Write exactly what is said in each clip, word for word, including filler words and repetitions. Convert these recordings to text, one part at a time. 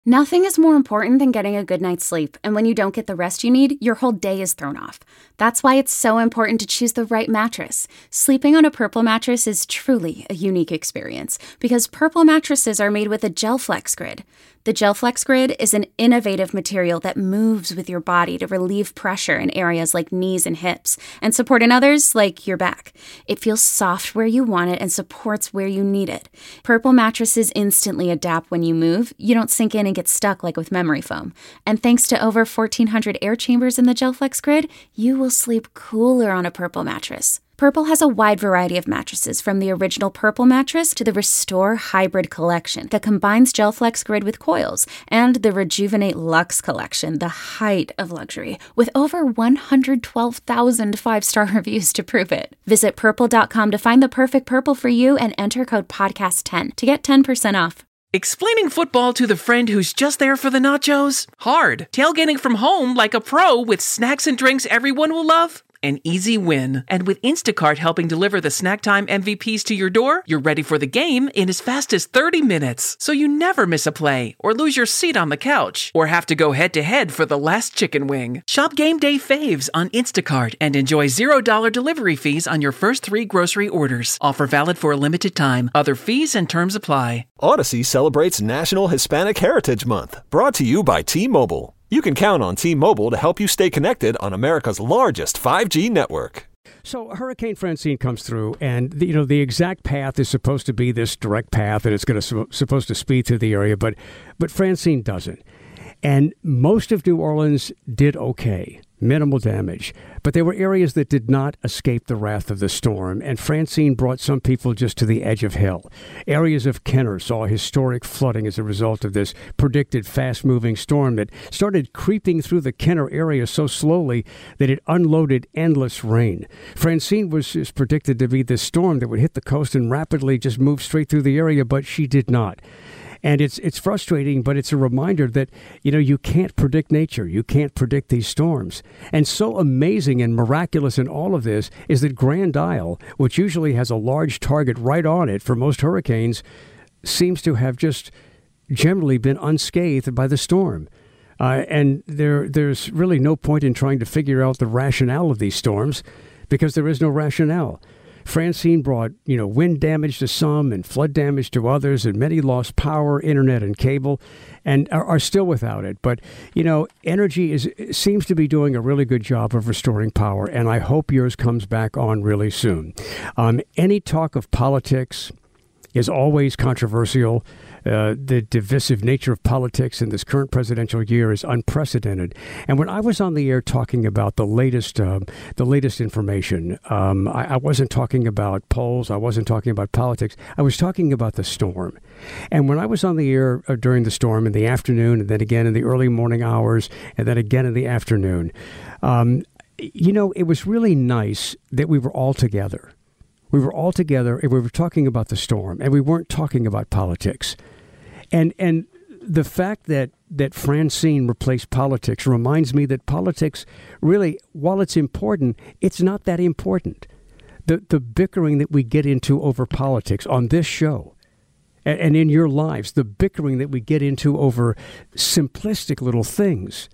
Nothing is more important than getting a good night's sleep, and when you don't get the rest you need, your whole day is thrown off. That's why it's so important to choose the right mattress. Sleeping on a Purple mattress is truly a unique experience, because Purple mattresses are made with a GelFlex Grid. The GelFlex Grid is an innovative material that moves with your body to relieve pressure in areas like knees and hips, and support in others like your back. It feels soft where you want it and supports where you need it. Purple mattresses instantly adapt when you move. You don't sink in and get stuck like with memory foam. And thanks to over fourteen hundred air chambers in the GelFlex Grid, you will sleep cooler on a Purple mattress. Purple has a wide variety of mattresses, from the original Purple mattress to the Restore Hybrid collection that combines GelFlex Grid with coils, and the Rejuvenate Luxe collection, the height of luxury, with over one hundred twelve thousand five-star reviews to prove it. Visit purple dot com to find the perfect Purple for you and enter code podcast ten to get ten percent off. Explaining football to the friend who's just there for the nachos? Hard. Tailgating from home like a pro with snacks and drinks everyone will love? An easy win. And with Instacart helping deliver the snack time M V Ps to your door, you're ready for the game in as fast as thirty minutes. So you never miss a play, or lose your seat on the couch, or have to go head-to-head for the last chicken wing. Shop Game Day Faves on Instacart and enjoy zero dollars delivery fees on your first three grocery orders. Offer valid for a limited time. Other fees and terms apply. Odyssey celebrates National Hispanic Heritage Month, brought to you by T-Mobile. You can count on T-Mobile to help you stay connected on America's largest five G network. So Hurricane Francine comes through, and the, you know the exact path is supposed to be this direct path, and it's going to supposed to speed through the area, but but Francine doesn't. And most of New Orleans did okay, minimal damage. But there were areas that did not escape the wrath of the storm, and Francine brought some people just to the edge of hell. Areas of Kenner saw historic flooding as a result of this predicted fast-moving storm that started creeping through the Kenner area so slowly that it unloaded endless rain. Francine was just predicted to be this storm that would hit the coast and rapidly just move straight through the area, but she did not. And it's it's frustrating, but it's a reminder that, you know, you can't predict nature. You can't predict these storms. And so amazing and miraculous in all of this is that Grand Isle, which usually has a large target right on it for most hurricanes, seems to have just generally been unscathed by the storm. Uh, and there there's really no point in trying to figure out the rationale of these storms, because there is no rationale. Francine brought, you know, wind damage to some and flood damage to others, and many lost power, internet, and cable, and are, are still without it. But, you know, Energy is seems to be doing a really good job of restoring power, and I hope yours comes back on really soon. Um, any talk of politics is always controversial. Uh, the divisive nature of politics in this current presidential year is unprecedented. And when I was on the air talking about the latest, um, the latest information, um, I, I wasn't talking about polls. I wasn't talking about politics. I was talking about the storm. And when I was on the air uh, during the storm in the afternoon, and then again in the early morning hours, and then again in the afternoon, um, you know, it was really nice that we were all together. We were all together, and we were talking about the storm, and we weren't talking about politics. And and the fact that, that Francine replaced politics reminds me that politics, really, while it's important, it's not that important. The the bickering that we get into over politics on this show and, and in your lives, the bickering that we get into over simplistic little things,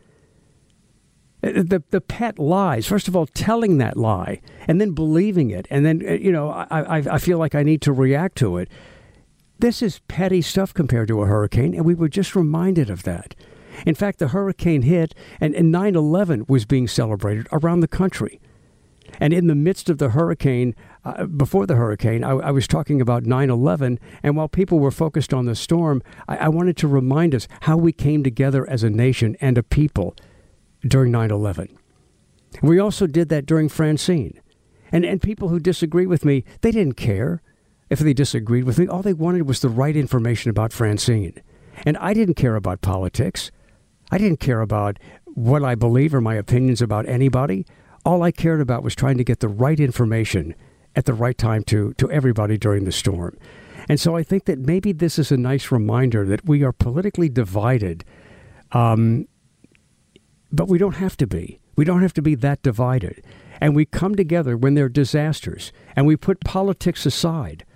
the the pet lies, first of all, telling that lie and then believing it. And then, you know, I, I, I feel like I need to react to it. This is petty stuff compared to a hurricane, and we were just reminded of that. In fact, the hurricane hit, and, and nine eleven was being celebrated around the country. And in the midst of the hurricane, uh, before the hurricane, I, I was talking about nine eleven, and while people were focused on the storm, I, I wanted to remind us how we came together as a nation and a people during nine eleven. We also did that during Francine. And, and people who disagree with me, they didn't care. If they disagreed with me, all they wanted was the right information about Francine. And I didn't care about politics. I didn't care about what I believe or my opinions about anybody. All I cared about was trying to get the right information at the right time to, to everybody during the storm. And so I think that maybe this is a nice reminder that we are politically divided, um, but we don't have to be. We don't have to be that divided. And we come together when there are disasters, and we put politics aside.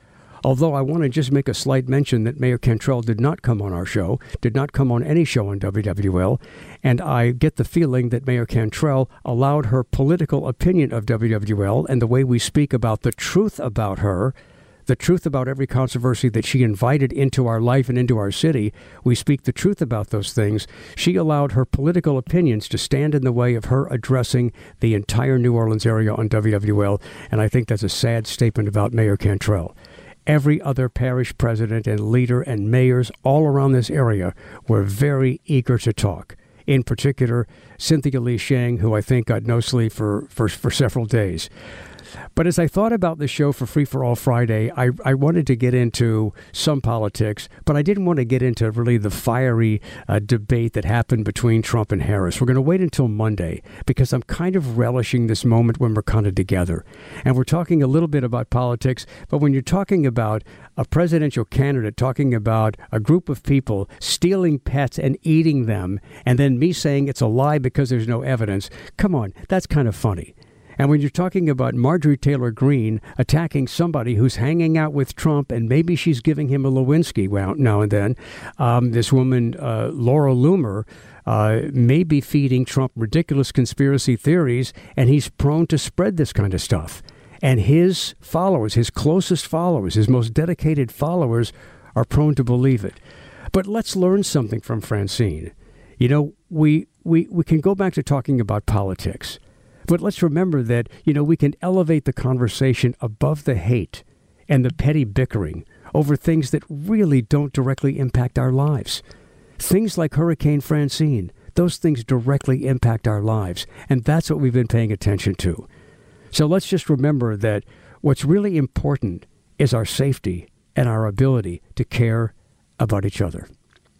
Although I want to just make a slight mention that Mayor Cantrell did not come on our show, did not come on any show on W W L, and I get the feeling that Mayor Cantrell allowed her political opinion of W W L and the way we speak about the truth about her, the truth about every controversy that she invited into our life and into our city. We speak the truth about those things. She allowed her political opinions to stand in the way of her addressing the entire New Orleans area on W W L, and I think that's a sad statement about Mayor Cantrell. Every other parish president and leader and mayors all around this area were very eager to talk. In particular, Cynthia Lee Shang, who I think got no sleep for, for, for several days. But as I thought about the show for Free for All Friday, I, I wanted to get into some politics, but I didn't want to get into really the fiery uh, debate that happened between Trump and Harris. We're going to wait until Monday because I'm kind of relishing this moment when we're kind of together. And we're talking a little bit about politics, but when you're talking about a presidential candidate talking about a group of people stealing pets and eating them, and then me saying it's a lie because there's no evidence, come on, that's kind of funny. And when you're talking about Marjorie Taylor Greene attacking somebody who's hanging out with Trump and maybe she's giving him a Lewinsky now and then, um, this woman, uh, Laura Loomer, uh, may be feeding Trump ridiculous conspiracy theories, and he's prone to spread this kind of stuff. And his followers, his closest followers, his most dedicated followers are prone to believe it. But let's learn something from Francine. You know, we, we, we can go back to talking about politics. But let's remember that, you know, we can elevate the conversation above the hate and the petty bickering over things that really don't directly impact our lives. Things like Hurricane Francine, those things directly impact our lives. And that's what we've been paying attention to. So let's just remember that what's really important is our safety and our ability to care about each other.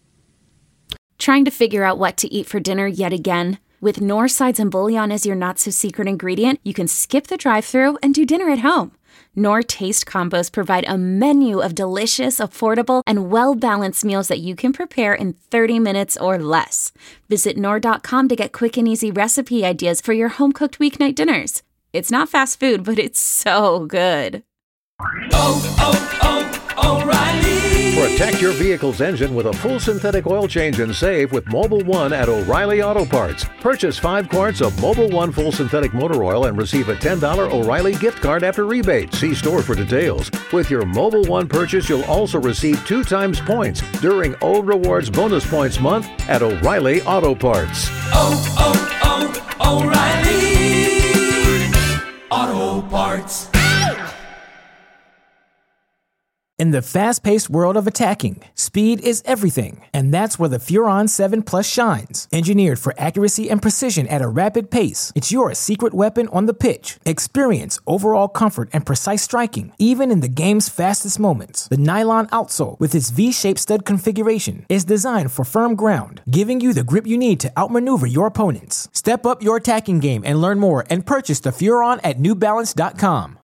Trying to figure out what to eat for dinner yet again? With Knorr sides and bouillon as your not-so-secret ingredient, you can skip the drive-thru and do dinner at home. Knorr Taste Combos provide a menu of delicious, affordable, and well-balanced meals that you can prepare in thirty minutes or less. Visit Knorr dot com to get quick and easy recipe ideas for your home-cooked weeknight dinners. It's not fast food, but it's so good. Oh, oh, oh, O'Reilly! Protect your vehicle's engine with a full synthetic oil change and save with Mobil one at O'Reilly Auto Parts. Purchase five quarts of Mobil one full synthetic motor oil and receive a ten dollars O'Reilly gift card after rebate. See store for details. With your Mobil one purchase, you'll also receive two times points during O Rewards Bonus Points Month at O'Reilly Auto Parts. Oh, oh, oh, O'Reilly Auto Parts. In the fast-paced world of attacking, speed is everything, and that's where the Furon seven Plus shines. Engineered for accuracy and precision at a rapid pace, it's your secret weapon on the pitch. Experience overall comfort and precise striking, even in the game's fastest moments. The nylon outsole, with its V-shaped stud configuration, is designed for firm ground, giving you the grip you need to outmaneuver your opponents. Step up your attacking game and learn more and purchase the Furon at New Balance dot com.